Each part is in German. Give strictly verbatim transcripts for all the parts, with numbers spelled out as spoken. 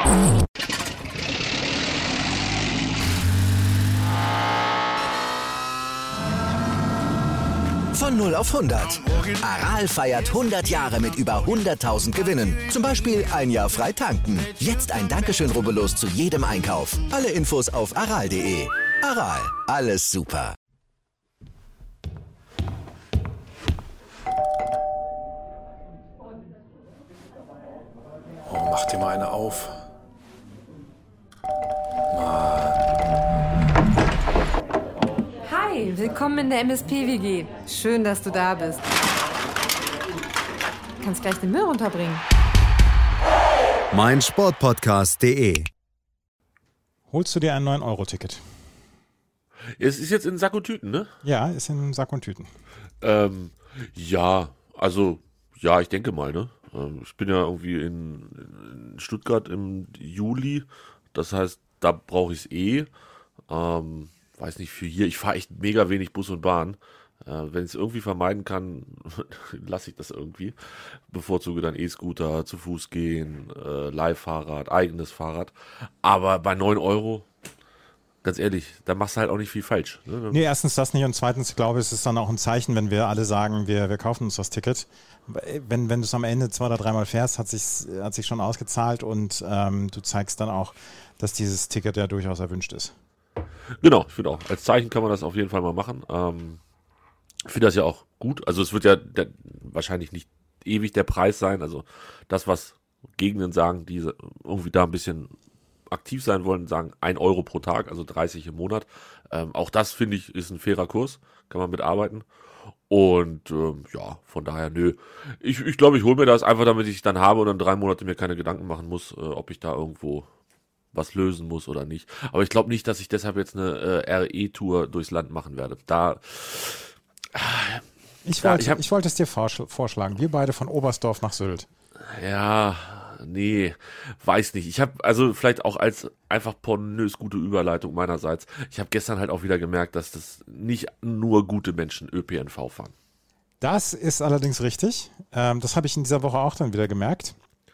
Von null auf hundert. Aral feiert hundert Jahre mit über hunderttausend Gewinnen. Zum Beispiel ein Jahr frei tanken. Jetzt ein Dankeschön, rubbellos zu jedem Einkauf. Alle Infos auf aral punkt de. Aral, alles super. Oh, mach dir mal eine auf. Hi, willkommen in der M S P-W G. Schön, dass du da bist. Du kannst gleich den Müll runterbringen. mein Sportpodcast punkt de. Holst du dir ein neun Euro Ticket? Es ist jetzt in Sack und Tüten, ne? Ja, ist in Sack und Tüten. Ähm, ja, also, ja, ich denke mal, ne? Ähm, ich bin ja irgendwie in, in Stuttgart im Juli. Das heißt, da brauche ich es eh. Ähm, weiß nicht, für hier. Ich fahre echt mega wenig Bus und Bahn. Äh, wenn ich es irgendwie vermeiden kann, lasse ich das irgendwie. Bevorzuge dann E-Scooter, zu Fuß gehen, äh, Leihfahrrad, eigenes Fahrrad. Aber bei neun Euro, ganz ehrlich, da machst du halt auch nicht viel falsch. Ne? Nee, erstens das nicht und zweitens, ich glaube, es ist dann auch ein Zeichen, wenn wir alle sagen, wir, wir kaufen uns das Ticket. Wenn, wenn du es am Ende zwei oder dreimal fährst, hat sich hat sich schon ausgezahlt und ähm, du zeigst dann auch, dass dieses Ticket ja durchaus erwünscht ist. Genau, ich finde auch, als Zeichen kann man das auf jeden Fall mal machen. Ähm, ich finde das ja auch gut. Also es wird ja der, wahrscheinlich nicht ewig der Preis sein. Also das, was Gegenden sagen, die irgendwie da ein bisschen aktiv sein wollen, sagen ein Euro pro Tag, also dreißig im Monat. Ähm, auch das, finde ich, ist ein fairer Kurs. Kann man mitarbeiten. Und ähm, ja, von daher, nö. Ich, ich glaube, ich hole mir das einfach, damit ich es dann habe und dann drei Monate mir keine Gedanken machen muss, äh, ob ich da irgendwo was lösen muss oder nicht. Aber ich glaube nicht, dass ich deshalb jetzt eine äh, R E-Tour durchs Land machen werde. Da äh, ich, da, wollte, ich, hab, ich wollte es dir vorsch- vorschlagen. Wir beide von Oberstdorf nach Sylt. Ja, nee, weiß nicht. Ich habe also vielleicht auch als einfach pornös gute Überleitung meinerseits. Ich habe gestern halt auch wieder gemerkt, dass das nicht nur gute Menschen Ö P N V fahren. Das ist allerdings richtig. Ähm, das habe ich in dieser Woche auch dann wieder gemerkt.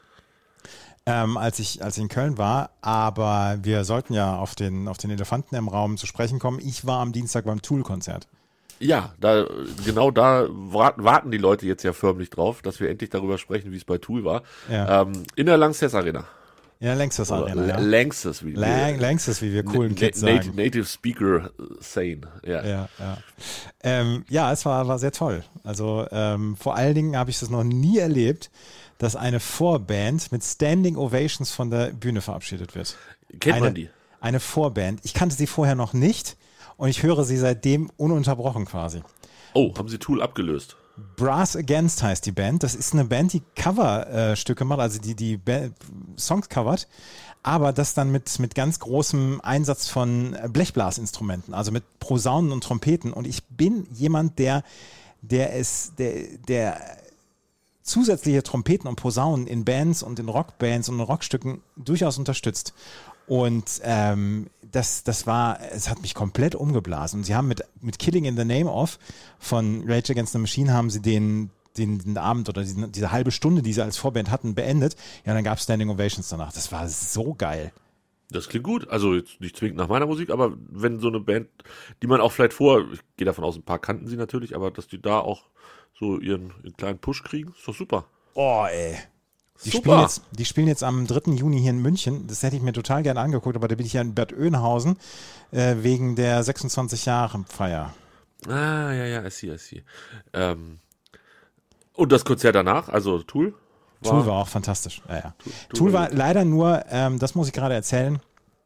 Ähm, als ich als ich in Köln war, aber wir sollten ja auf den auf den Elefanten im Raum zu sprechen kommen. Ich war am Dienstag beim Tool-Konzert. Ja, da genau da warten die Leute jetzt ja förmlich drauf, dass wir endlich darüber sprechen, wie es bei Tool war. Ja. Ähm, in der Lanxess Arena. Ja, Lanxess Arena. Ja. Lanxess, wie Lang, Lanxess, wie wir coolen Na- Kids Native, sagen. Native Speaker sane. Ja. Ja, ja. Ähm, ja, es war, war sehr toll. Also ähm, vor allen Dingen habe ich das noch nie erlebt, dass eine Vorband mit Standing Ovations von der Bühne verabschiedet wird. Kennt eine, man die? Eine Vorband. Ich kannte sie vorher noch nicht und ich höre sie seitdem ununterbrochen quasi. Oh, haben sie Tool abgelöst? Brass Against heißt die Band. Das ist eine Band, die Coverstücke macht, also die die Ba- Songs covert, aber das dann mit, mit ganz großem Einsatz von Blechblasinstrumenten, also mit Posaunen und Trompeten. Und ich bin jemand, der, der es, der, der zusätzliche Trompeten und Posaunen in Bands und in Rockbands und in Rockstücken durchaus unterstützt. Und ähm, das, das war, es hat mich komplett umgeblasen. Und sie haben mit, mit Killing in the Name of von Rage Against the Machine haben sie den, den, den Abend oder diese, diese halbe Stunde, die sie als Vorband hatten, beendet. Ja, dann gab es Standing Ovations danach. Das war so geil. Das klingt gut. Also jetzt nicht zwingend nach meiner Musik, aber wenn so eine Band, die man auch vielleicht vor, ich gehe davon aus, ein paar kannten sie natürlich, aber dass die da auch so ihren, ihren kleinen Push kriegen, ist doch super. Oh, ey. Die Super. spielen, jetzt, die spielen jetzt am dritten Juni hier in München. Das hätte ich mir total gerne angeguckt, aber da bin ich ja in Bad Oeynhausen äh, wegen der sechsundzwanzig Jahre Feier. Ah, ja, ja, I see, I see. Ähm, und das Konzert danach, also Tool? War, Tool war auch fantastisch. Ja, ja. Tool, Tool, Tool war leider nur, ähm, das muss ich gerade erzählen,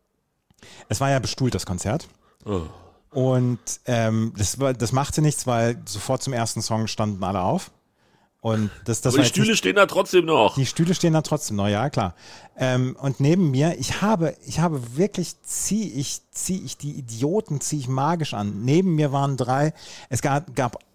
es war ja bestuhlt, das Konzert. Oh. Und ähm, das, war, das machte nichts, weil sofort zum ersten Song standen alle auf. Und das, das Aber war die jetzt Stühle nicht, stehen da trotzdem noch. die Stühle stehen da trotzdem noch, ja klar. Ähm, und neben mir, ich habe, ich habe wirklich, ziehe ich, ziehe ich die Idioten, ziehe ich magisch an. Neben mir waren drei, es gab, gab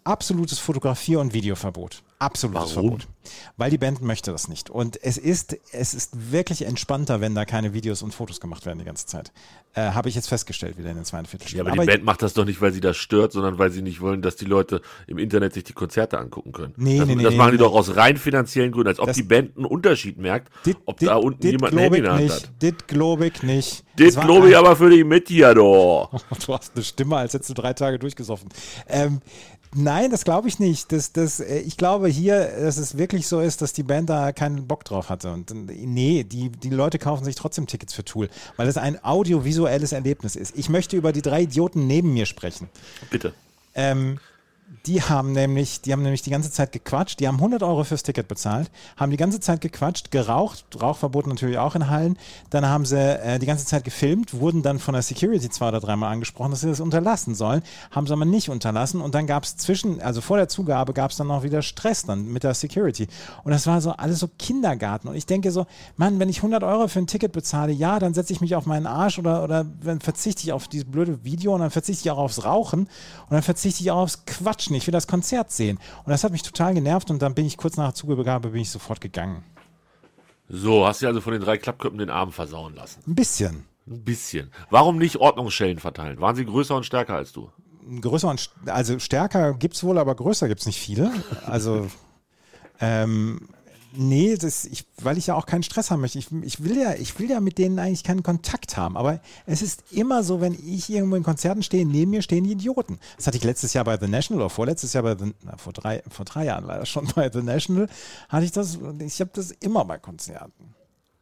absolutes Fotografier- und Videoverbot. Absolutes Warum? Verbot. Weil die Band möchte das nicht. Und es ist, es ist wirklich entspannter, wenn da keine Videos und Fotos gemacht werden die ganze Zeit. Äh, Habe ich jetzt festgestellt, wieder in den zweiten Viertelstunden. Ja, aber, aber die Band macht das doch nicht, weil sie das stört, sondern weil sie nicht wollen, dass die Leute im Internet sich die Konzerte angucken können. Nee, das nee, nee. das nee, machen nee, die doch aus rein finanziellen Gründen, als ob das, die Band einen Unterschied merkt, dit, ob dit, da unten dit jemand ein Handy in der Hand nicht, hat. Dit glaube ich nicht. Das glaube ich aber für die Mediador. Du hast eine Stimme, als hättest du drei Tage durchgesoffen. Ähm, nein, das glaube ich nicht. Das, das, ich glaube hier, dass es wirklich so ist, dass die Band da keinen Bock drauf hatte. Und nee, die, die Leute kaufen sich trotzdem Tickets für Tool, weil es ein audiovisuelles Erlebnis ist. Ich möchte über die drei Idioten neben mir sprechen. Bitte. Ähm, Die haben nämlich, die haben nämlich die ganze Zeit gequatscht. Die haben hundert Euro fürs Ticket bezahlt, haben die ganze Zeit gequatscht, geraucht, Rauchverbot natürlich auch in Hallen. Dann haben sie äh, die ganze Zeit gefilmt, wurden dann von der Security zwei oder dreimal angesprochen, dass sie das unterlassen sollen, haben sie aber nicht unterlassen. Und dann gab es zwischen, also vor der Zugabe gab es dann noch wieder Stress dann mit der Security. Und das war so alles so Kindergarten. Und ich denke so, Mann, wenn ich hundert Euro für ein Ticket bezahle, ja, dann setze ich mich auf meinen Arsch oder, oder dann verzichte ich auf dieses blöde Video und dann verzichte ich auch aufs Rauchen und dann verzichte ich auch aufs Quatschen. Ich will das Konzert sehen. Und das hat mich total genervt und dann bin ich kurz nach der Zugabe bin ich sofort gegangen. So, hast du also von den drei Klappköppen den Arm versauen lassen? Ein bisschen. Ein bisschen. Warum nicht Ordnungsschellen verteilen? Waren sie größer und stärker als du? Größer und, also stärker gibt es wohl, aber größer gibt es nicht viele. Also, ähm, nee, das, ich, weil ich ja auch keinen Stress haben möchte. Ich, ich, will ja, ich will ja mit denen eigentlich keinen Kontakt haben. Aber es ist immer so, wenn ich irgendwo in Konzerten stehe, neben mir stehen die Idioten. Das hatte ich letztes Jahr bei The National oder vorletztes Jahr bei The, na, vor, drei, vor drei Jahren leider schon bei The National. Hatte ich das, ich habe das immer bei Konzerten.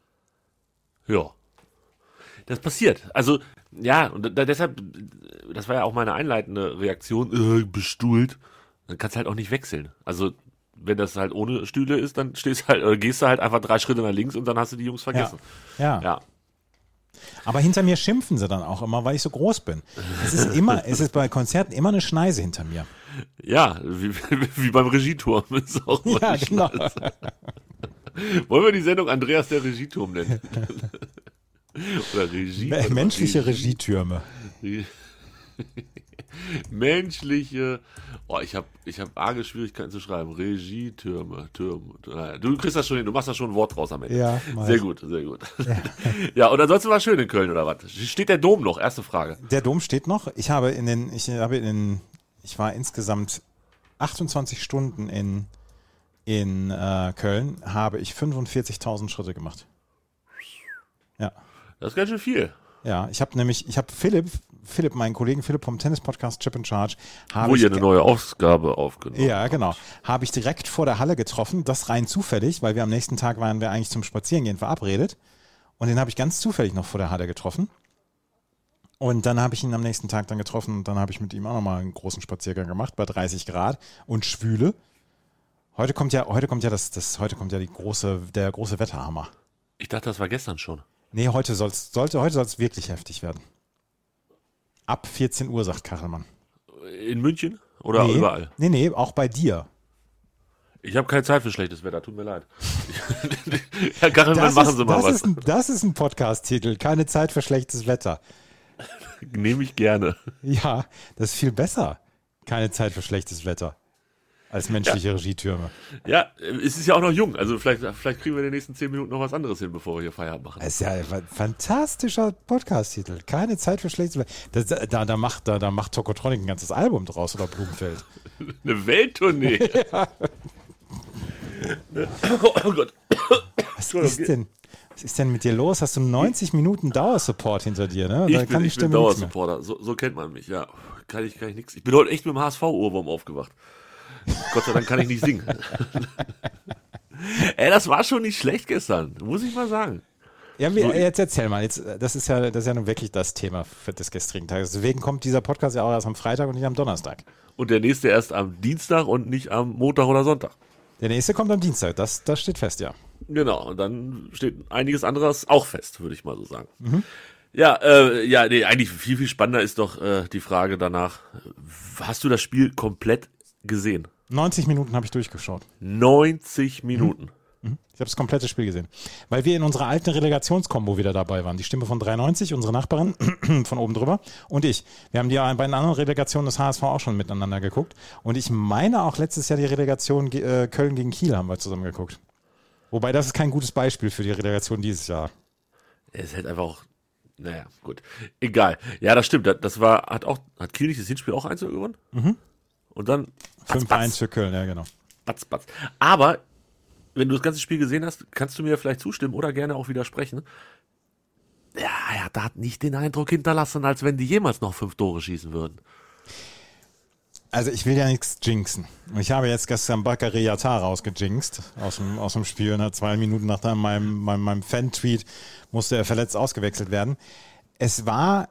Ja. Das passiert. Also, ja, und da, deshalb, das war ja auch meine einleitende Reaktion, äh, bestuhlt. Dann kannst du halt auch nicht wechseln. Also, wenn das halt ohne Stühle ist, dann stehst halt, oder gehst du halt einfach drei Schritte nach links und dann hast du die Jungs vergessen. Ja. ja. ja. Aber hinter mir schimpfen sie dann auch immer, weil ich so groß bin. Es ist immer, es ist bei Konzerten immer eine Schneise hinter mir. Ja, wie, wie beim Regieturm ist auch mal Ja, genau. Wollen wir die Sendung Andreas der Regieturm nennen? Oder Regie? M- menschliche Regie. Regietürme. Menschliche, oh, ich habe ich hab arge Schwierigkeiten zu schreiben. Regietürme, Türme. Du kriegst das schon hin, du machst da schon ein Wort draus am Ende. Ja, sehr gut, sehr gut. Ja. Ja, und ansonsten war es schön in Köln, oder was? Steht der Dom noch? Erste Frage. Der Dom steht noch. Ich habe in den, ich habe in den, ich war insgesamt achtundzwanzig Stunden in, in äh, Köln, habe ich fünfundvierzigtausend Schritte gemacht. Ja. Das ist ganz schön viel. Ja, ich habe nämlich, ich habe Philipp, Philipp, meinen Kollegen Philipp vom Tennis-Podcast Chip in Charge. Wo ihr eine neue Ausgabe aufgenommen Ja, genau. Habe ich direkt vor der Halle getroffen, das rein zufällig, weil wir am nächsten Tag waren wir eigentlich zum Spazierengehen verabredet. Und den habe ich ganz zufällig noch vor der Halle getroffen. Und dann habe ich ihn am nächsten Tag dann getroffen und dann habe ich mit ihm auch nochmal einen großen Spaziergang gemacht bei dreißig Grad und Schwüle. Heute kommt ja, heute kommt ja das, das, heute kommt ja die große, der große Wetterhammer. Ich dachte, das war gestern schon. Nee, heute soll's, sollte, heute soll es wirklich heftig werden. Ab vierzehn Uhr, sagt Kachelmann. In München? Oder nee, überall? Nee, nee, auch bei dir. Ich habe keine Zeit für schlechtes Wetter, tut mir leid. Herr Kachelmann, machen Sie mal das was. Ist ein, das ist ein Podcast-Titel, keine Zeit für schlechtes Wetter. Nehme ich gerne. Ja, das ist viel besser. Keine Zeit für schlechtes Wetter. Als menschliche ja. Regietürme. Ja, es ist ja auch noch jung. Also vielleicht, vielleicht kriegen wir in den nächsten zehn Minuten noch was anderes hin, bevor wir hier Feierabend machen. Das ist ja ein fantastischer Podcast-Titel. Keine Zeit für schlechtes Wetter. Das, da, da, macht, da, da macht Tokotronic ein ganzes Album draus oder Blumenfeld. Eine Welttournee. Ja. Oh Gott. Was ist denn? Was ist denn mit dir los? Hast du neunzig Minuten Dauersupport hinter dir, ne? Ich da bin, kann ich bin Dauersupporter. So, so kennt man mich, ja. Kann ich, kann ich nichts. Ich bin heute echt mit dem H S V-Ohrwurm aufgewacht. Gott sei Dank kann ich nicht singen. Ey, das war schon nicht schlecht gestern, muss ich mal sagen. Ja, wie, jetzt erzähl mal. Jetzt, das ist ja, das ist ja nun wirklich das Thema für des gestrigen Tages. Deswegen kommt dieser Podcast ja auch erst am Freitag und nicht am Donnerstag. Und der nächste erst am Dienstag und nicht am Montag oder Sonntag. Der nächste kommt am Dienstag, das, das steht fest, ja. Genau, und dann steht einiges anderes auch fest, würde ich mal so sagen. Mhm. Ja, äh, ja, nee, eigentlich viel, viel spannender ist doch äh, die Frage danach, hast du das Spiel komplett gesehen? neunzig Minuten habe ich durchgeschaut. neunzig Minuten? Ich habe das komplette Spiel gesehen. Weil wir in unserer alten Relegationskombo wieder dabei waren. Die Stimme von dreiundneunzig, unsere Nachbarin von oben drüber und ich. Wir haben die bei den anderen Relegationen des H S V auch schon miteinander geguckt. Und ich meine auch letztes Jahr die Relegation äh, Köln gegen Kiel haben wir zusammen geguckt. Wobei das ist kein gutes Beispiel für die Relegation dieses Jahr. Es ist halt einfach auch, naja, gut. Egal. Ja, das stimmt. Das, das war, hat auch, hat Kiel nicht das Hinspiel auch eins gewonnen? Mhm. Und dann fünf eins für Köln, ja genau. Batz, batz. Aber wenn du das ganze Spiel gesehen hast, kannst du mir vielleicht zustimmen oder gerne auch widersprechen. Ja, er hat, hat nicht den Eindruck hinterlassen, als wenn die jemals noch fünf Tore schießen würden. Also ich will ja nichts jinxen. Ich habe jetzt gestern Bakary Yatar rausgejinxt aus dem, aus dem Spiel. Ne? Zwei Minuten nach meinem, meinem, meinem Fan-Tweet musste er verletzt ausgewechselt werden. Es war,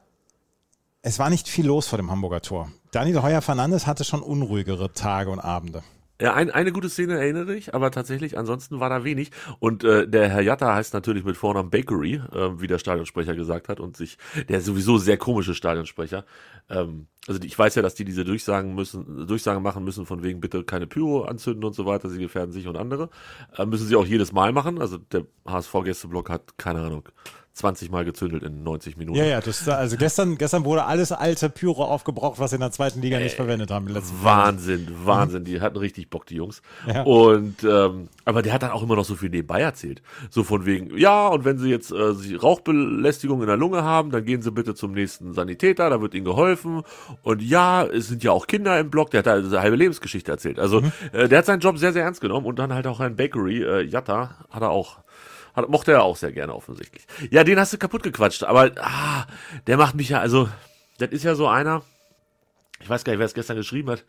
es war nicht viel los vor dem Hamburger Tor. Daniel Heuer-Fernandes hatte schon unruhigere Tage und Abende. Ja, ein, eine gute Szene erinnere ich, aber tatsächlich, ansonsten war da wenig. Und äh, der Herr Jatta heißt natürlich mit Vornamen Bakery, äh, wie der Stadionsprecher gesagt hat, und sich, der sowieso sehr komische Stadionsprecher. Ähm, also ich weiß ja, dass die diese Durchsagen müssen, Durchsagen machen müssen, von wegen bitte keine Pyro anzünden und so weiter, sie gefährden sich und andere. Äh, müssen sie auch jedes Mal machen. Also der H S V-Gästeblock hat, keine Ahnung, zwanzig Mal gezündelt in neunzig Minuten. Ja, ja, das, also gestern, gestern wurde alles alte Pyro aufgebraucht, was sie in der zweiten Liga nicht äh, verwendet haben. Die letzten Wahnsinn, Jahren. Wahnsinn, die hatten richtig Bock, die Jungs. Ja. Und ähm, aber der hat dann auch immer noch so viel nebenbei erzählt. So von wegen, ja, und wenn sie jetzt äh, sie Rauchbelästigung in der Lunge haben, dann gehen sie bitte zum nächsten Sanitäter, da wird ihnen geholfen. Und ja, es sind ja auch Kinder im Block, der hat da eine halbe Lebensgeschichte erzählt. Also mhm. äh, der hat seinen Job sehr, sehr ernst genommen und dann halt auch ein Bakery, äh, Jatta, hat er auch. Hat, mochte er auch sehr gerne offensichtlich. Ja, den hast du kaputt gequatscht, aber ah, der macht mich ja, also, das ist ja so einer, ich weiß gar nicht, wer es gestern geschrieben hat,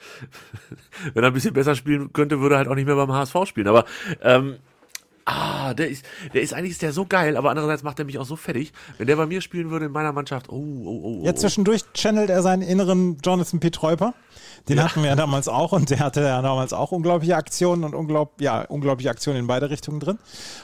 wenn er ein bisschen besser spielen könnte, würde er halt auch nicht mehr beim H S V spielen, aber ähm, ah, der ist, der ist eigentlich ist der so geil, aber andererseits macht er mich auch so fertig, wenn der bei mir spielen würde in meiner Mannschaft, oh, oh, oh. oh. Ja, zwischendurch channelt er seinen inneren Jonathan Pietreuper. Den ja. hatten wir ja damals auch und der hatte ja damals auch unglaubliche Aktionen und unglaub, ja, unglaubliche Aktionen in beide Richtungen drin.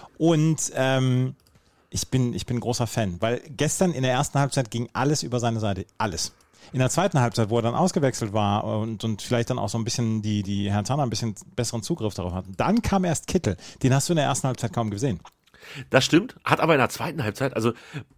Und ähm, ich bin, ich bin ein großer Fan, weil gestern in der ersten Halbzeit ging alles über seine Seite, alles. In der zweiten Halbzeit, wo er dann ausgewechselt war und, und vielleicht dann auch so ein bisschen die, die Herrn Tanner ein bisschen besseren Zugriff darauf hatten, dann kam erst Kittel. Den hast du in der ersten Halbzeit kaum gesehen. Das stimmt, hat aber in der zweiten Halbzeit, also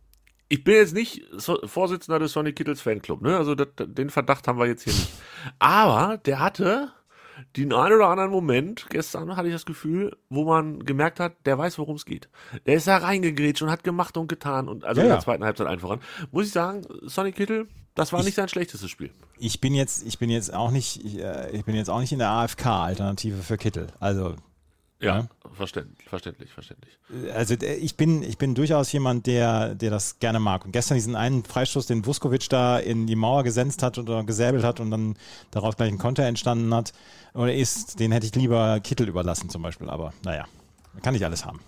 ich bin jetzt nicht so Vorsitzender des Sonny Kittels Fanclub, ne? Also das, den Verdacht haben wir jetzt hier nicht. Aber der hatte den einen oder anderen Moment, gestern hatte ich das Gefühl, wo man gemerkt hat, der weiß, worum es geht. Der ist da reingegrätscht und hat gemacht und getan und also ja, in der ja. zweiten Halbzeit einfach an. Muss ich sagen, Sonny Kittel, das war ich, nicht sein schlechtestes Spiel. Ich bin jetzt, ich bin jetzt auch nicht, ich, ich bin jetzt auch nicht in der A F K-Alternative für Kittel. Also Ja, ja, verständlich, verständlich, verständlich. Also ich bin, ich bin durchaus jemand, der, der das gerne mag. Und gestern diesen einen Freistoß, den Vuskovic da in die Mauer gesenzt hat oder gesäbelt hat und dann daraus gleich ein Konter entstanden hat oder ist, den hätte ich lieber Kittel überlassen zum Beispiel. Aber naja, man kann nicht alles haben.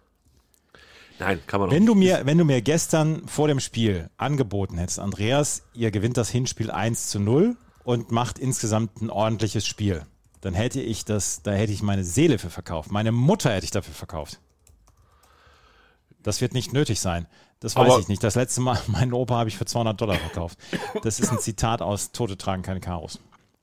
Nein, kann man auch wenn nicht. Du mir, wenn du mir gestern vor dem Spiel angeboten hättest, Andreas, ihr gewinnt das Hinspiel eins zu null und macht insgesamt ein ordentliches Spiel, dann hätte ich das, da hätte ich meine Seele für verkauft. Meine Mutter hätte ich dafür verkauft. Das wird nicht nötig sein. Das weiß Aber ich nicht. Das letzte Mal, meinen Opa habe ich für zweihundert Dollar verkauft. Das ist ein Zitat aus Tote tragen keine Karos.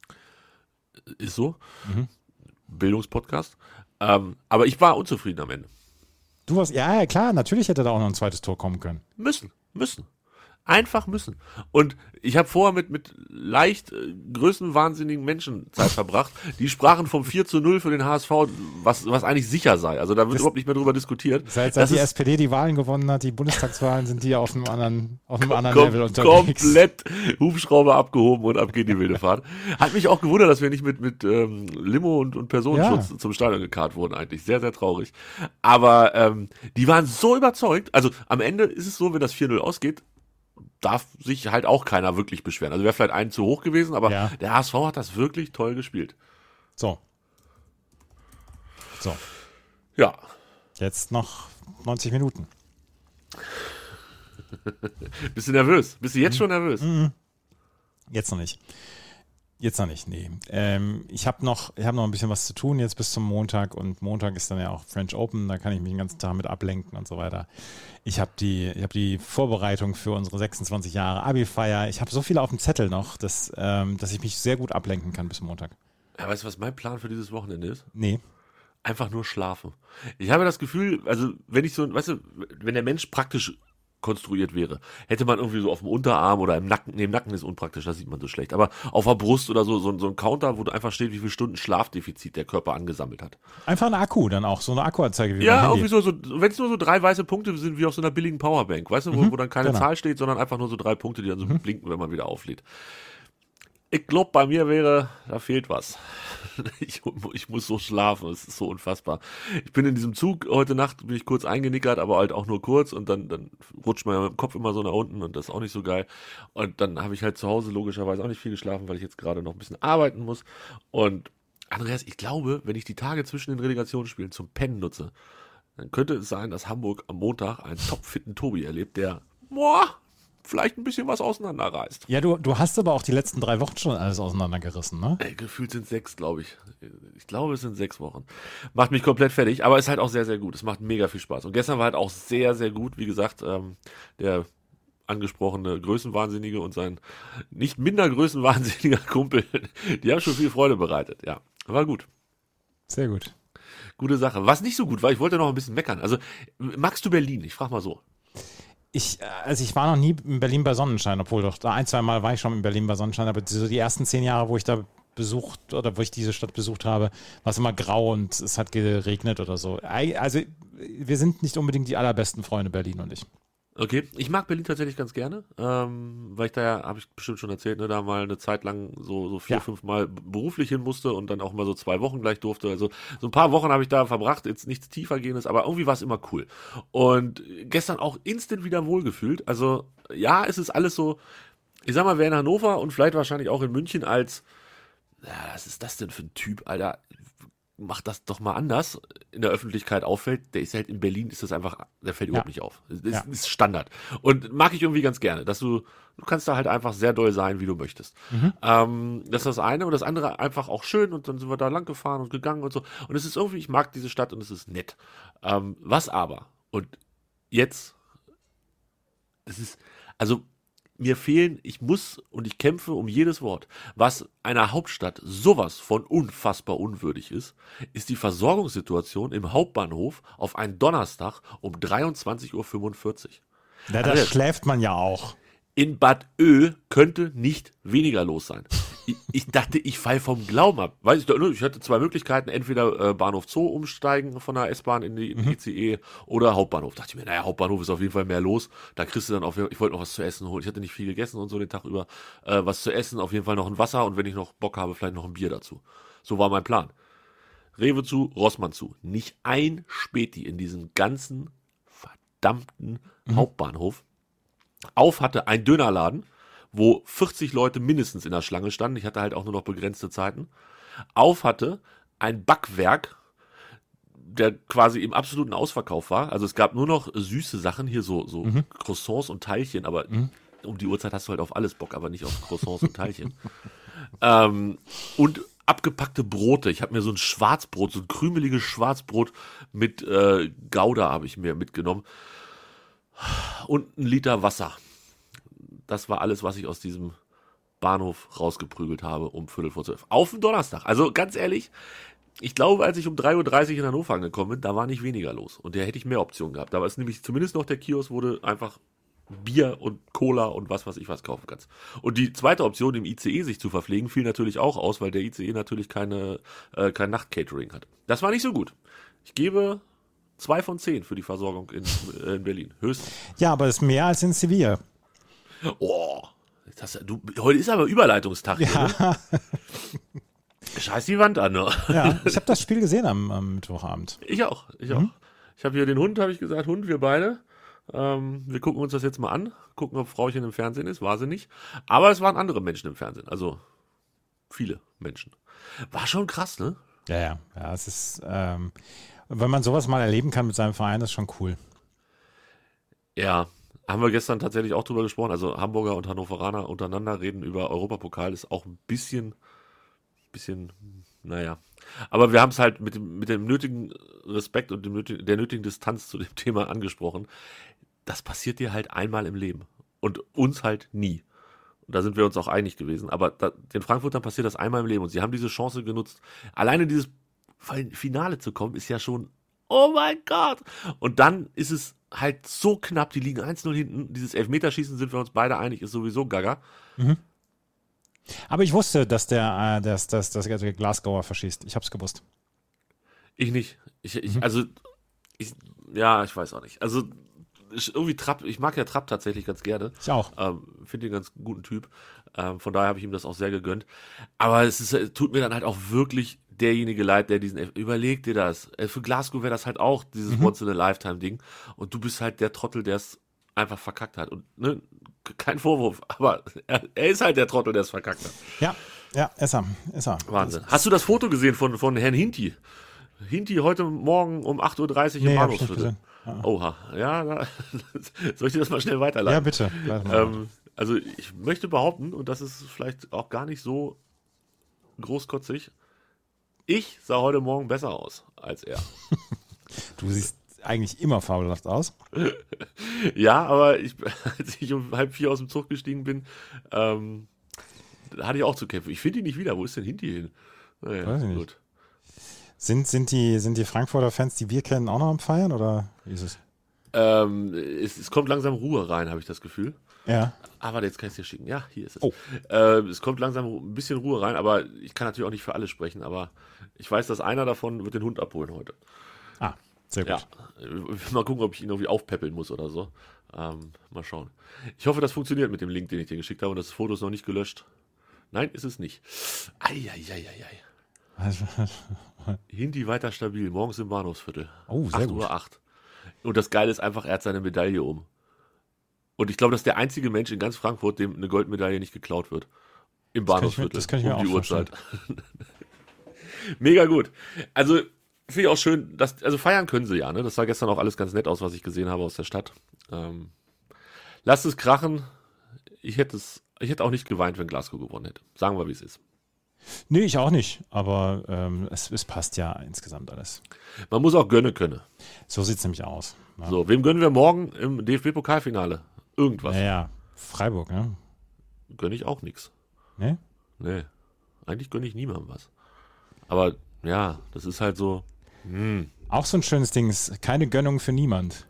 Ist so. Mhm. Bildungspodcast. Ähm, aber ich war unzufrieden am Ende. Du warst, ja, ja, klar, natürlich hätte da auch noch ein zweites Tor kommen können. Müssen, müssen. Einfach müssen. Und ich habe vorher mit, mit leicht äh, größenwahnsinnigen Menschen Zeit verbracht. Die sprachen vom vier zu null für den H S V, was, was eigentlich sicher sei. Also da wird das überhaupt nicht mehr drüber diskutiert. Seit, seit das die ist S P D die Wahlen gewonnen hat, die Bundestagswahlen, sind die auf einem anderen, auf einem anderen kom- Level unterwegs. Komplett Hubschrauber abgehoben und ab geht die wilde Fahrt. Hat mich auch gewundert, dass wir nicht mit, mit ähm, Limo und, und Personenschutz Ja. zum Stadion gekarrt wurden eigentlich. Sehr, sehr traurig. Aber ähm, die waren so überzeugt. Also am Ende ist es so, wenn das vier null ausgeht, darf sich halt auch keiner wirklich beschweren. Also wäre vielleicht einen zu hoch gewesen, aber Ja. der H S V hat das wirklich toll gespielt. So. So. Ja. Jetzt noch neunzig Minuten. Bist du nervös? Bist du jetzt schon nervös? Jetzt noch nicht. Jetzt noch nicht, nee. Ähm, ich habe noch, ich hab noch ein bisschen was zu tun jetzt bis zum Montag und Montag ist dann ja auch French Open, da kann ich mich den ganzen Tag mit ablenken und so weiter. Ich habe die, ich habe die Vorbereitung für unsere sechsundzwanzig Jahre Abi-Feier. Ich habe so viel auf dem Zettel noch, dass, ähm, dass ich mich sehr gut ablenken kann bis Montag. Ja, weißt du, was mein Plan für dieses Wochenende ist? Nee. einfach nur schlafen. Ich habe das Gefühl, also wenn ich so, weißt du, wenn der Mensch praktisch konstruiert wäre, hätte man irgendwie so auf dem Unterarm oder im Nacken, nee, im Nacken ist unpraktisch, das sieht man so schlecht, aber auf der Brust oder so, so, so ein Counter, wo einfach steht, wie viele Stunden Schlafdefizit der Körper angesammelt hat. Einfach ein Akku dann auch, so eine Akkuanzeige wie Ja, beim irgendwie so, so wenn es nur so drei weiße Punkte sind, wie auf so einer billigen Powerbank, weißt du, wo, Mhm, wo dann keine genau. Zahl steht, sondern einfach nur so drei Punkte, die dann so mhm. blinken, wenn man wieder auflädt. Ich glaube, bei mir wäre, da fehlt was. Ich, ich muss so schlafen, es ist so unfassbar. Ich bin in diesem Zug, heute Nacht bin ich kurz eingenickert, aber halt auch nur kurz und dann, dann rutscht mein Kopf immer so nach unten und das ist auch nicht so geil. Und dann habe ich halt zu Hause logischerweise auch nicht viel geschlafen, weil ich jetzt gerade noch ein bisschen arbeiten muss. Und Andreas, ich glaube, wenn ich die Tage zwischen den Relegationsspielen zum Pennen nutze, dann könnte es sein, dass Hamburg am Montag einen topfitten Tobi erlebt, der, boah, vielleicht ein bisschen was auseinanderreißt. Ja, du, du hast aber auch die letzten drei Wochen schon alles auseinandergerissen, ne? Ey, gefühlt sind sechs, glaube ich. Ich glaube, es sind sechs Wochen. Macht mich komplett fertig, aber ist halt auch sehr, sehr gut. Es macht mega viel Spaß. Und gestern war halt auch sehr, sehr gut. Wie gesagt, ähm, der angesprochene Größenwahnsinnige und sein nicht minder größenwahnsinniger Kumpel, die haben schon viel Freude bereitet. Ja, war gut. Sehr gut. Gute Sache. Was nicht so gut war, ich wollte noch ein bisschen meckern. Also, magst du Berlin? Ich frage mal so. Ich, also ich war noch nie in Berlin bei Sonnenschein, obwohl doch da ein, zwei Mal war ich schon in Berlin bei Sonnenschein, aber so die ersten zehn Jahre, wo ich da besucht oder wo ich diese Stadt besucht habe, war es immer grau und es hat geregnet oder so. Also wir sind nicht unbedingt die allerbesten Freunde, Berlin und ich. Okay, ich mag Berlin tatsächlich ganz gerne, ähm, weil ich da ja, habe ich bestimmt schon erzählt, ne, da mal eine Zeit lang so, so vier, Ja. fünf Mal beruflich hin musste und dann auch mal so zwei Wochen gleich durfte. Also so ein paar Wochen habe ich da verbracht, jetzt nichts tiefergehendes, aber irgendwie war es immer cool. Und gestern auch instant wieder wohlgefühlt. Also ja, es ist alles so, ich sag mal, wer in Hannover und vielleicht wahrscheinlich auch in München als, ja, was ist das denn für ein Typ, Alter, macht das doch mal anders, in der Öffentlichkeit auffällt, der ist halt in Berlin, ist das einfach, der fällt überhaupt Ja. nicht auf. Das ist, Ja. ist Standard. Und mag ich irgendwie ganz gerne, dass du, du kannst da halt einfach sehr doll sein, wie du möchtest. Mhm. Ähm, das ist das eine und das andere einfach auch schön und dann sind wir da lang gefahren und gegangen und so. Und es ist irgendwie, ich mag diese Stadt und es ist nett. Ähm, was aber, und jetzt, es ist, also, mir fehlen, ich muss und ich kämpfe um jedes Wort. Was einer Hauptstadt sowas von unfassbar unwürdig ist, ist die Versorgungssituation im Hauptbahnhof auf einen Donnerstag um dreiundzwanzig Uhr fünfundvierzig. Ja, da Also, schläft man ja auch. in Bad Ö könnte nicht weniger los sein. Ich, ich dachte, ich fall vom Glauben ab. Weiß ich doch, ich hatte zwei Möglichkeiten, entweder äh, Bahnhof Zoo umsteigen von der S-Bahn in die, in die I C E oder Hauptbahnhof. Dachte ich mir, naja, Hauptbahnhof ist auf jeden Fall mehr los. Da kriegst du dann auf, ich wollte noch was zu essen holen. Ich hatte nicht viel gegessen und so den Tag über. Äh, was zu essen, auf jeden Fall noch ein Wasser und wenn ich noch Bock habe, vielleicht noch ein Bier dazu. So war mein Plan. Rewe zu, Rossmann zu. Nicht ein Späti in diesem ganzen verdammten Mhm. Hauptbahnhof. Auf hatte ein Dönerladen, wo vierzig Leute mindestens in der Schlange standen. Ich hatte halt auch nur noch begrenzte Zeiten. Auf hatte ein Backwerk, der quasi im absoluten Ausverkauf war. Also es gab nur noch süße Sachen, hier so, so Mhm. Croissants und Teilchen, aber Mhm. um die Uhrzeit hast du halt auf alles Bock, aber nicht auf Croissants und Teilchen. ähm, und abgepackte Brote. Ich habe mir so ein Schwarzbrot, so ein krümeliges Schwarzbrot mit äh, Gouda habe ich mir mitgenommen. Und ein Liter Wasser. Das war alles, was ich aus diesem Bahnhof rausgeprügelt habe um Viertel vor zwölf. Auf den Donnerstag. Also ganz ehrlich, ich glaube, als ich um drei Uhr dreißig in Hannover angekommen bin, da war nicht weniger los. Und da hätte ich mehr Optionen gehabt. Da war es nämlich zumindest noch der Kiosk, wo du einfach Bier und Cola und was weiß ich was kaufen kannst. Und die zweite Option, im I C E sich zu verpflegen, fiel natürlich auch aus, weil der I C E natürlich keine, äh, kein Nachtcatering hat. Das war nicht so gut. Ich gebe zwei von zehn für die Versorgung in, äh, in Berlin. Höchstens. Ja, aber das ist mehr als in Sevilla. Oh, das, du, heute ist aber Überleitungstag. Hier, ne? Ja, Scheiß die Wand an. Ne? ja. Ich habe das Spiel gesehen am, am Mittwochabend. Ich auch, ich auch. Mhm. Ich habe hier den Hund, habe ich gesagt, Hund, wir beide. Ähm, wir gucken uns das jetzt mal an, gucken, ob Frauchen im Fernsehen ist, war sie nicht. Aber es waren andere Menschen im Fernsehen, also viele Menschen. War schon krass, ne? Ja, ja. Ja, es ist, ähm, wenn man sowas mal erleben kann mit seinem Verein, ist schon cool. Ja, haben wir gestern tatsächlich auch drüber gesprochen. Also Hamburger und Hannoveraner untereinander reden über Europapokal, ist auch ein bisschen, bisschen, naja. Aber wir haben es halt mit dem, mit dem nötigen Respekt und dem nötigen, der nötigen Distanz zu dem Thema angesprochen. Das passiert dir halt einmal im Leben und uns halt nie. Und da sind wir uns auch einig gewesen. Aber da, den Frankfurtern passiert das einmal im Leben und sie haben diese Chance genutzt. Alleine dieses Finale zu kommen, ist ja schon, oh mein Gott. Und dann ist es halt so knapp, die liegen eins null hinten. Dieses Elfmeterschießen, sind wir uns beide einig, ist sowieso gaga. Mhm. Aber ich wusste, dass der, äh, dass, dass, dass der Glasgower verschießt. Ich hab's gewusst. Ich nicht. Ich, ich, Mhm. Also, ich, ja, ich weiß auch nicht. Also, ich, irgendwie Trapp, ich mag ja Trapp tatsächlich ganz gerne. Ich auch. Ähm, Finde ihn ganz guten Typ. Ähm, von daher habe ich ihm das auch sehr gegönnt. Aber es ist, es tut mir dann halt auch wirklich derjenige leid, der diesen, überleg dir das. Äh, Für Glasgow wäre das halt auch dieses Mhm. Once-in-a-Lifetime-Ding. Und du bist halt der Trottel, der es einfach verkackt hat. Und, ne, kein Vorwurf, aber er, er ist halt der Trottel, der es verkackt hat. Ja, ja, ist er. Ist er. Wahnsinn. Hast du das Foto gesehen von, von Herrn Hinti? Hinti heute Morgen um acht Uhr dreißig Nee, im hab ich nicht Bahnhofsviertel. gesehen. Oha, ja, da, soll ich dir das mal schnell Ja, weiterleiten? bitte. Warte mal. Ähm, also ich möchte behaupten, und das ist vielleicht auch gar nicht so großkotzig, ich sah heute Morgen besser aus als er. Du siehst eigentlich immer fabelhaft aus. Ja, aber ich, als ich um halb vier aus dem Zug gestiegen bin, ähm, da hatte ich auch zu kämpfen. Ich finde ihn nicht wieder. Wo ist denn Hinti hin? Naja, Weiß ich nicht. gut. Sind, sind, die, sind die Frankfurter Fans, die wir kennen, auch noch am Feiern oder wie ist es? Ähm, es, es kommt langsam Ruhe rein, habe ich das Gefühl. Ja. Ah, warte, jetzt kann ich es dir schicken. Ja, hier ist es. Oh. Äh, es kommt langsam ein bisschen Ruhe rein, aber ich kann natürlich auch nicht für alle sprechen, aber ich weiß, dass einer davon wird den Hund abholen heute. Ah, sehr gut. Ja. Mal gucken, ob ich ihn irgendwie aufpäppeln muss oder so. Ähm, mal schauen. Ich hoffe, das funktioniert mit dem Link, den ich dir geschickt habe und das Foto ist noch nicht gelöscht. Nein, ist es nicht. Eieieiei. Hinti weiter stabil, morgens im Bahnhofsviertel. Oh, sehr acht gut. Uhr acht. Und das Geile ist einfach, er hat seine Medaille um. Und ich glaube, das ist der einzige Mensch in ganz Frankfurt, dem eine Goldmedaille nicht geklaut wird. Im Das kann ich mir- Bahnhofsviertel. das kann ich mir um auch die vorstellen. Uhrzeit. Mega gut. Also, finde ich auch schön, dass, also feiern können sie ja, ne? Das sah gestern auch alles ganz nett aus, was ich gesehen habe aus der Stadt. Ähm, lasst es krachen. Ich hätte es, ich hätte auch nicht geweint, wenn Glasgow gewonnen hätte. Sagen wir, wie es ist. Nee, ich auch nicht. Aber ähm, es, es passt ja insgesamt alles. Man muss auch gönnen können. So sieht es nämlich aus. Ja. So, wem gönnen wir morgen im D F B-Pokalfinale? Irgendwas. Naja, Freiburg, ne? Gönne ich auch nichts. Nee? Nee. Eigentlich gönne ich niemandem was. Aber ja, das ist halt so. Hm. Auch so ein schönes Ding ist keine Gönnung für niemand.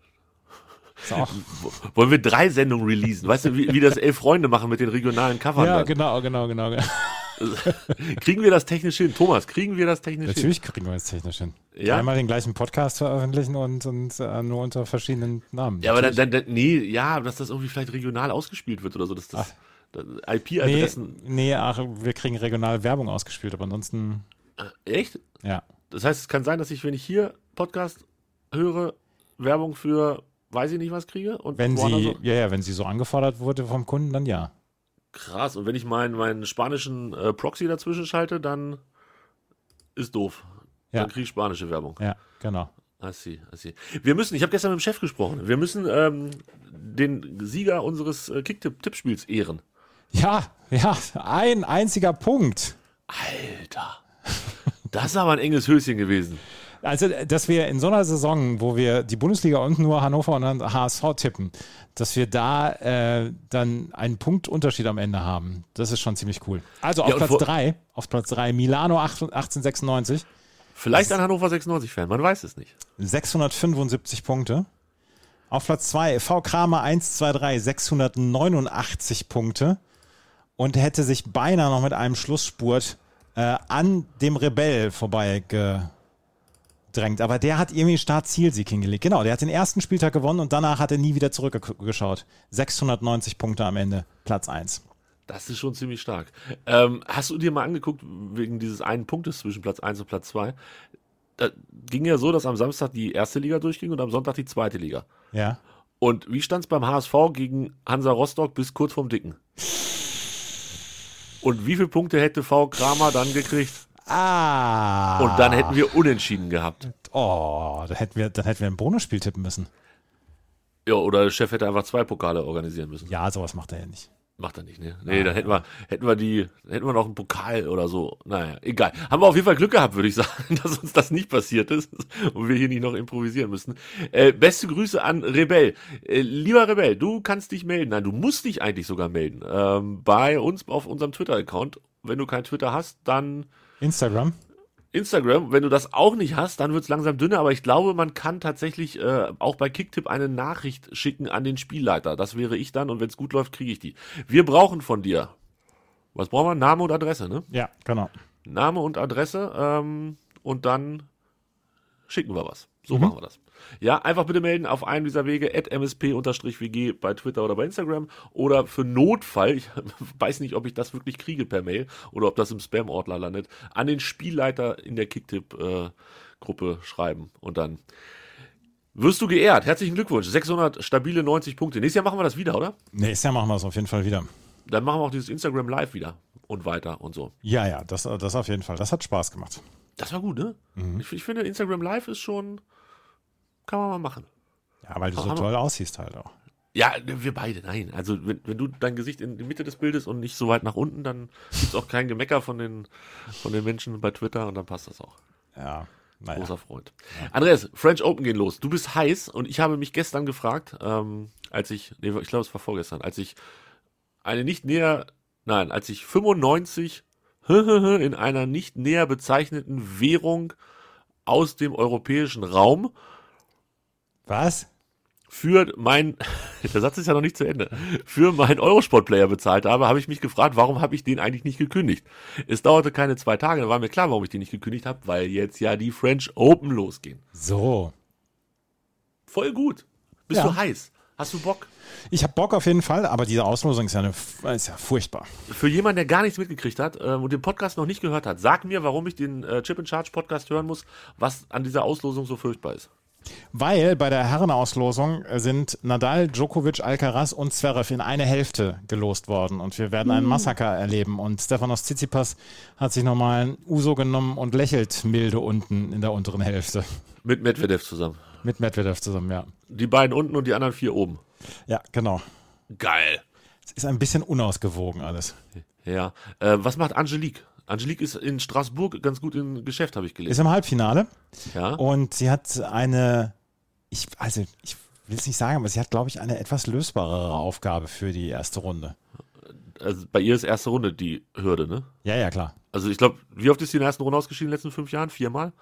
Ist auch, Wollen wir drei Sendungen releasen? Weißt du, wie, wie das Elf Freunde machen mit den regionalen Covern? ja, dann? genau, genau, genau. genau. Kriegen wir das technisch hin? Thomas, kriegen wir das technisch hin? Natürlich kriegen wir das technisch hin. Ja? Einmal den gleichen Podcast veröffentlichen und, und äh, nur unter verschiedenen Namen. Ja, aber dann, Natürlich. dann, dann, nee, ja, dass das irgendwie vielleicht regional ausgespielt wird oder so, dass das, das I nee, P-Adressen. nee, ach, wir kriegen regionale Werbung ausgespielt, aber ansonsten, Echt? ja. Das heißt, es kann sein, dass ich, wenn ich hier Podcast höre, Werbung für weiß ich nicht was kriege? Und Wenn woanders sie, so? ja, ja, wenn sie so angefordert wurde vom Kunden, dann ja. Krass, und wenn ich meinen, meinen spanischen äh, Proxy dazwischen schalte, dann ist doof. Ja. Dann kriege ich spanische Werbung. Ja, genau. I see, I see. Wir müssen, ich habe gestern mit dem Chef gesprochen, wir müssen ähm, den Sieger unseres äh, Kick-Tipp-Tippspiels ehren. Ja, ja, ein einziger Punkt. Alter, das ist aber ein enges Höschen gewesen. Also, dass wir in so einer Saison, wo wir die Bundesliga und nur Hannover und H S V tippen, dass wir da äh, dann einen Punktunterschied am Ende haben, das ist schon ziemlich cool. Also auf Ja, und Platz vor- drei, auf Platz drei Milano achtzehnhundertsechsundneunzig, Vielleicht ein Hannover sechsundneunzig-Fan, man weiß es nicht. sechshundertfünfundsiebzig Punkte. Auf Platz zwei V Kramer eins zwei drei, sechshundertneunundachtzig Punkte und hätte sich beinahe noch mit einem Schlussspurt äh, an dem Rebell vorbei gedrängt. Aber der hat irgendwie Start-Ziel-Sieg hingelegt. Genau, der hat den ersten Spieltag gewonnen und danach hat er nie wieder zurückgeschaut. sechshundertneunzig Punkte am Ende, Platz eins. Das ist schon ziemlich stark. Ähm, hast du dir mal angeguckt, wegen dieses einen Punktes zwischen Platz eins und Platz zwei? Da ging ja so, dass am Samstag die erste Liga durchging und am Sonntag die zweite Liga. Ja. Und wie stand es beim H S V gegen Hansa Rostock bis kurz vorm Dicken? Und wie viele Punkte hätte V Kramer dann gekriegt? Ah. Und dann hätten wir unentschieden gehabt. Oh, dann hätten wir, dann hätten wir ein Bonusspiel tippen müssen. Ja, oder der Chef hätte einfach zwei Pokale organisieren müssen. Ja, sowas macht er ja nicht. Macht er nicht, ne? Nee, dann hätten wir, hätten wir die, hätten wir noch einen Pokal oder so. Naja, egal. Haben wir auf jeden Fall Glück gehabt, würde ich sagen, dass uns das nicht passiert ist und wir hier nicht noch improvisieren müssen. Äh, beste Grüße an Rebell. Äh, lieber Rebell, du kannst dich melden. Nein, du musst dich eigentlich sogar melden. Ähm, bei uns auf unserem Twitter-Account. Wenn du kein Twitter hast, dann Instagram? Instagram, wenn du das auch nicht hast, dann wird es langsam dünner, aber ich glaube, man kann tatsächlich äh, auch bei Kicktipp eine Nachricht schicken an den Spielleiter. Das wäre ich dann und wenn es gut läuft, kriege ich die. Wir brauchen von dir, was brauchen wir? Name und Adresse, ne? Ja, genau. Name und Adresse ähm, und dann schicken wir was. So Mhm. machen wir das. Ja, einfach bitte melden auf einen dieser Wege, at m s p w g bei Twitter oder bei Instagram oder für Notfall, ich weiß nicht, ob ich das wirklich kriege per Mail oder ob das im Spam-Ordner landet, an den Spielleiter in der Kicktipp-Gruppe äh, schreiben und dann wirst du geehrt. Herzlichen Glückwunsch. sechshundert stabile neunzig Punkte. Nächstes Jahr machen wir das wieder, oder? Nächstes Jahr machen wir es auf jeden Fall wieder. Dann machen wir auch dieses Instagram Live wieder und weiter und so. Ja, ja, das, das auf jeden Fall. Das hat Spaß gemacht. Das war gut, ne? Mhm. Ich, ich finde, Instagram Live ist schon, kann man mal machen. Ja, weil du so Haben wir- toll aussiehst halt auch. Ja, wir beide, nein. Also wenn, wenn du dein Gesicht in die Mitte des Bildes und nicht so weit nach unten, dann gibt's auch kein Gemecker von den, von den Menschen bei Twitter und dann passt das auch. Ja, naja. Großer Freund. Andreas, French Open gehen los. Du bist heiß und ich habe mich gestern gefragt, ähm, als ich, nee, ich glaube es war vorgestern, als ich eine nicht näher, nein, als ich fünfundneunzig in einer nicht näher bezeichneten Währung aus dem europäischen Raum Was? für mein, der Satz ist ja noch nicht zu Ende, für meinen Eurosport-Player bezahlt habe, habe ich mich gefragt, warum habe ich den eigentlich nicht gekündigt? Es dauerte keine zwei Tage, da war mir klar, warum ich den nicht gekündigt habe, weil jetzt ja die French Open losgehen. So. Voll gut. Bist Ja. du heiß? Hast du Bock? Ich habe Bock auf jeden Fall, aber diese Auslosung ist ja, eine, ist ja furchtbar. Für jemanden, der gar nichts mitgekriegt hat äh, und den Podcast noch nicht gehört hat, sag mir, warum ich den äh, Chip and Charge Podcast hören muss, was an dieser Auslosung so furchtbar ist. Weil bei der Herrenauslosung sind Nadal, Djokovic, Alcaraz und Zverev in eine Hälfte gelost worden und wir werden einen Massaker erleben und Stefanos Tsitsipas hat sich nochmal ein Uso genommen und lächelt milde unten in der unteren Hälfte. Mit Medvedev zusammen. Mit Medvedev zusammen, ja. Die beiden unten und die anderen vier oben. Ja, genau. Geil. Es ist ein bisschen unausgewogen alles. Ja. Äh, was macht Angelique? Angelique ist in Straßburg ganz gut im Geschäft, habe ich Ist gelesen. im Halbfinale Ja. und sie hat eine, ich, also ich will es nicht sagen, aber sie hat, glaube ich, eine etwas lösbarere Aufgabe für die erste Runde. Also bei ihr ist erste Runde die Hürde, ne? Ja, ja, klar. Also ich glaube, wie oft ist sie in der ersten Runde ausgeschieden in den letzten fünf Jahren? Viermal?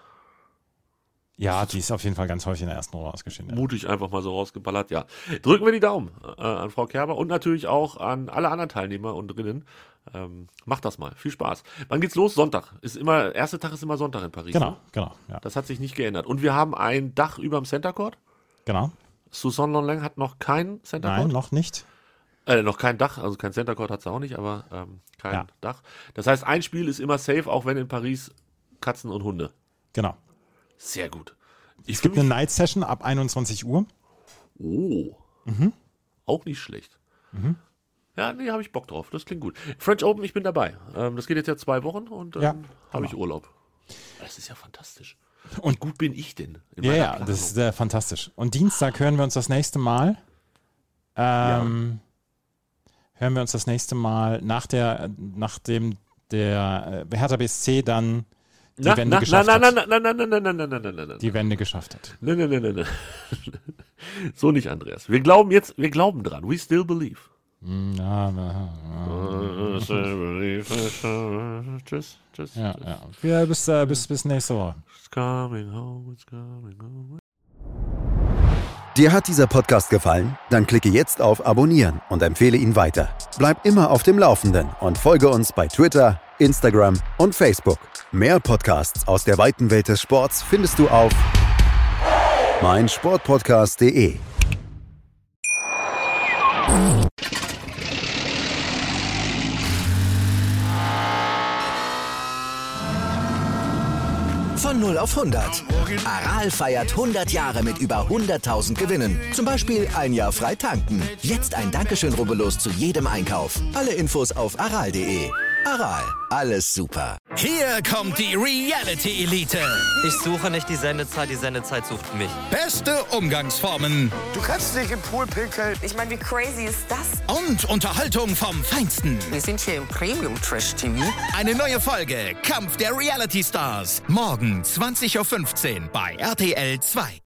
Ja, die ist auf jeden Fall ganz häufig in der ersten Runde ausgeschieden. Ja. Mutig einfach mal so rausgeballert, ja. Drücken wir die Daumen äh, an Frau Kerber und natürlich auch an alle anderen Teilnehmer und drinnen. Ähm, macht das mal. Viel Spaß. Wann geht's los? Sonntag. Ist immer, erster Tag ist immer Sonntag in Paris. Genau, Ne? genau, ja, Das hat sich nicht geändert. Und wir haben ein Dach überm Center Court. genau. Susan Lonlang hat noch kein Center Nein, Court. noch nicht. Äh, noch kein Dach, also kein Center Court hat sie auch nicht, aber ähm, kein Ja. Dach. Das heißt, ein Spiel ist immer safe, auch wenn in Paris Katzen und Hunde. Genau. Sehr gut. Ich Es gibt fühl eine mich- Night Session ab einundzwanzig Uhr. Oh. Auch nicht schlecht. Ja, nee, habe ich Bock drauf. Das klingt gut. French Open, ich bin dabei. Ähm, das geht jetzt ja zwei Wochen und ähm, Ja, habe genau. ich Urlaub. Das ist ja fantastisch. Und- Wie gut bin ich denn? In Ja, meiner ja, Planung? das ist äh, fantastisch. Und Dienstag hören wir uns das nächste Mal. Ähm, Hören wir uns das nächste Mal nach der, nachdem der äh, Hertha B S C dann die na, Wende na, geschafft na, na, hat. na, na, na, na, na, na, na, na, na, na. Die Wende geschafft hat. Nein, nein, nein, nein, nein. So nicht, Andreas. Wir glauben jetzt, wir glauben dran. We still believe. Ja, na, We still believe. Tschüss, tschüss. ja, ja. Ja, bis, äh, bis, bis nächste Woche. It's coming home, it's coming home. Dir hat dieser Podcast gefallen? Dann klicke jetzt auf Abonnieren und empfehle ihn weiter. Bleib immer auf dem Laufenden und folge uns bei Twitter, Instagram und Facebook. Mehr Podcasts aus der weiten Welt des Sports findest du auf meinsportpodcast punkt de. Von null auf hundert. Aral feiert hundert Jahre mit über hunderttausend Gewinnen. Zum Beispiel ein Jahr frei tanken. Jetzt ein Dankeschön, rubbellos zu jedem Einkauf. Alle Infos auf aral punkt de. Aral, alles super. Hier kommt die Reality Elite. Ich suche nicht die Sendezeit, die Sendezeit sucht mich. Beste Umgangsformen Du kannst dich im Pool pinkeln. Ich meine, wie crazy ist das? und Unterhaltung vom Feinsten. Wir sind hier im Premium-Trash-T V. Eine neue Folge Kampf der Reality Stars. Morgen zwanzig Uhr fünfzehn bei R T L zwei.